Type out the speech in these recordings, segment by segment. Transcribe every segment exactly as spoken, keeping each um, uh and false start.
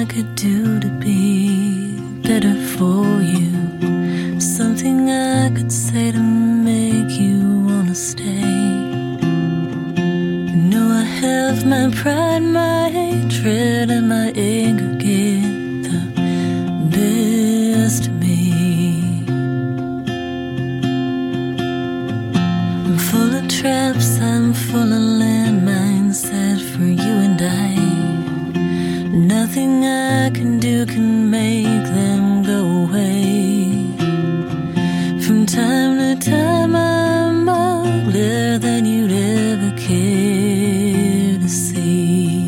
I could do to be better for you, something I could say to make you wanna stay. You know I have my pride, my hatred, and my anger get the best of me. I'm full of traps, I'm full of landmines set for you and I. Nothing I can do can make them go away. From time to time I'm uglier than you'd ever care to see.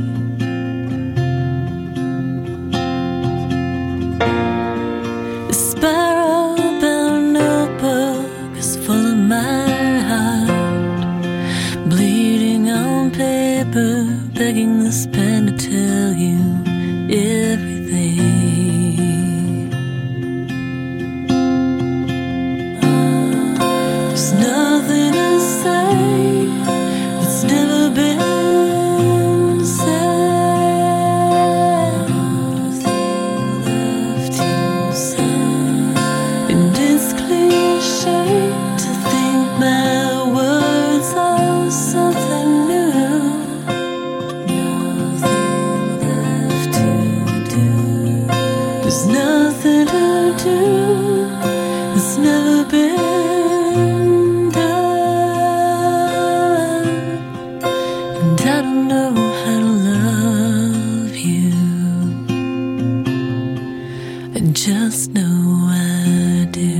The spiral-bound notebook is full of my heart, bleeding on paper, begging this pen to tell you everything. There's nothing to say that's never been said. Nothing left to say. And it's cliche to think my words are something new. There's nothing to do that's never been done. And I don't know how to love you, I just know I do.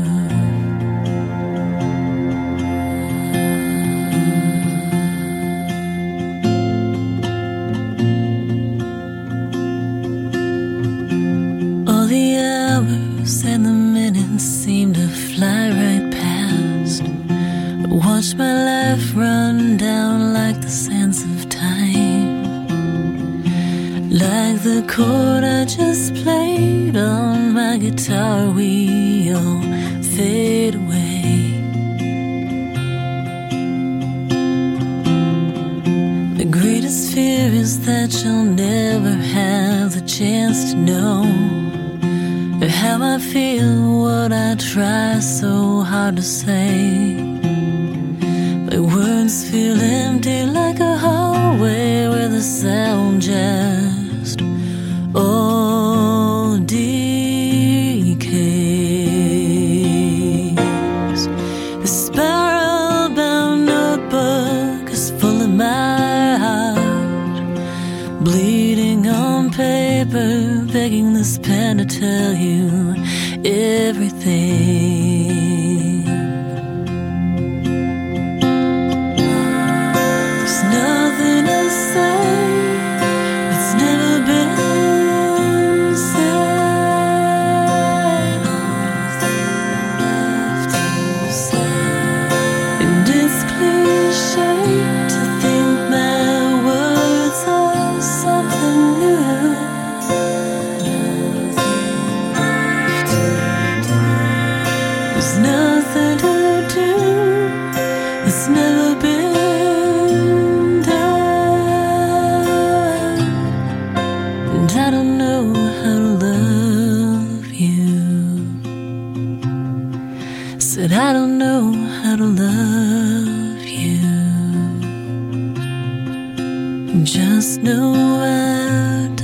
The hours and the minutes seem to fly right past. I watch my life run down like the sands of time, like the chord I just played on my guitar. We all fade away. The greatest fear is that you'll never have the chance to know how I feel, what I try so hard to say. My words feel empty like a hallway where the sound just all decays. The spiral-bound notebook is full of my heart, bleeding on paper, begging this pen to tell you everything. There's nothing to say that's never been said. Nothing left to say. And it's cliche to think my words are something new. There's nothing to do that's never been done. And I don't know how to love you. Said I don't know how to love you, just know I